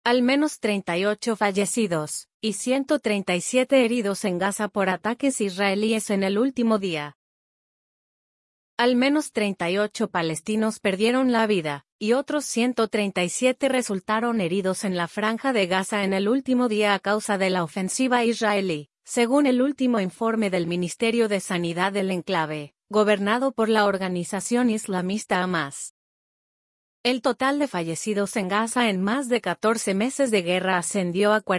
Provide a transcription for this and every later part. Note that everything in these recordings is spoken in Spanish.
Al menos 38 fallecidos y 137 heridos en Gaza por ataques israelíes en el último día. Al menos 38 palestinos perdieron la vida, y otros 137 resultaron heridos en la Franja de Gaza en el último día a causa de la ofensiva israelí, según el último informe del Ministerio de Sanidad del enclave, gobernado por la organización islamista Hamás. El total de fallecidos en Gaza en más de 14 meses de guerra ascendió a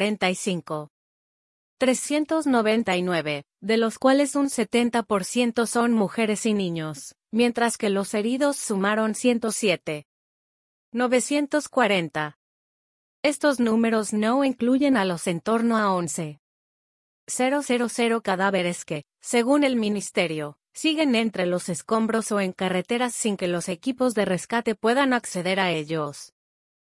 45.399, de los cuales un 70% son mujeres y niños, mientras que los heridos sumaron 107.940. Estos números no incluyen a los en torno a 11.000 cadáveres que, según el ministerio, siguen entre los escombros o en carreteras sin que los equipos de rescate puedan acceder a ellos.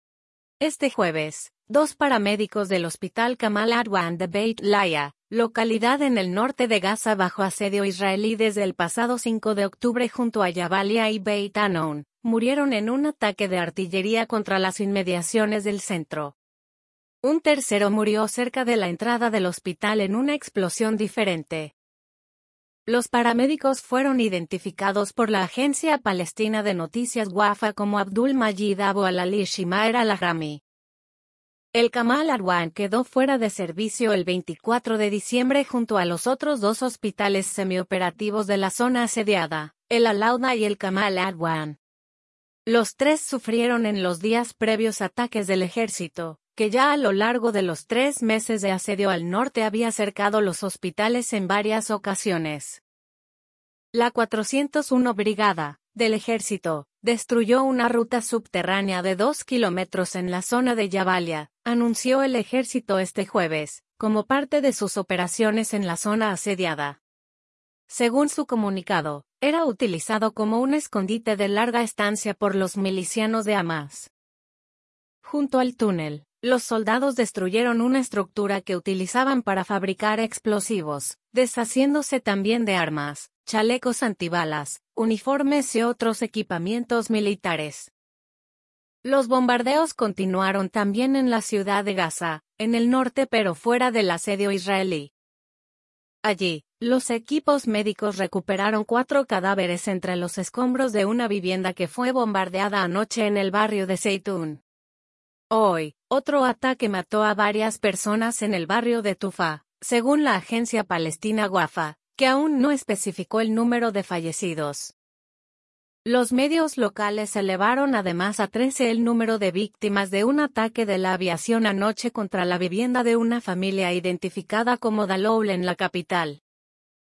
Este jueves, 2 paramédicos del Hospital Kamal Adwan de Beit Lahiya, localidad en el norte de Gaza bajo asedio israelí desde el pasado 5 de octubre junto a Jabalia y Beit Hanoun, murieron en un ataque de artillería contra las inmediaciones del centro. Un tercero murió cerca de la entrada del hospital en una explosión diferente. Los paramédicos fueron identificados por la agencia palestina de noticias Wafa como Abdul Majid Abu al-Ali y Maher al-Ahrami. El Kamal Adwan quedó fuera de servicio el 24 de diciembre junto a los otros 2 hospitales semioperativos de la zona asediada, el Al-Auda y el Kamal Adwan. Los 3 sufrieron en los días previos ataques del ejército, que ya a lo largo de los 3 meses de asedio al norte había cercado los hospitales en varias ocasiones. La 401 Brigada, del ejército, destruyó una ruta subterránea de 2 kilómetros en la zona de Jabalia, anunció el ejército este jueves, como parte de sus operaciones en la zona asediada. Según su comunicado, era utilizado como un escondite de larga estancia por los milicianos de Hamás. Junto al túnel, los soldados destruyeron una estructura que utilizaban para fabricar explosivos, deshaciéndose también de armas, chalecos antibalas, uniformes y otros equipamientos militares. Los bombardeos continuaron también en la ciudad de Gaza, en el norte pero fuera del asedio israelí. Allí, los equipos médicos recuperaron 4 cadáveres entre los escombros de una vivienda que fue bombardeada anoche en el barrio de Zeitún. Hoy, otro ataque mató a varias personas en el barrio de Tufa, según la agencia palestina Wafa, que aún no especificó el número de fallecidos. Los medios locales elevaron además a 13 el número de víctimas de un ataque de la aviación anoche contra la vivienda de una familia identificada como Daloul en la capital.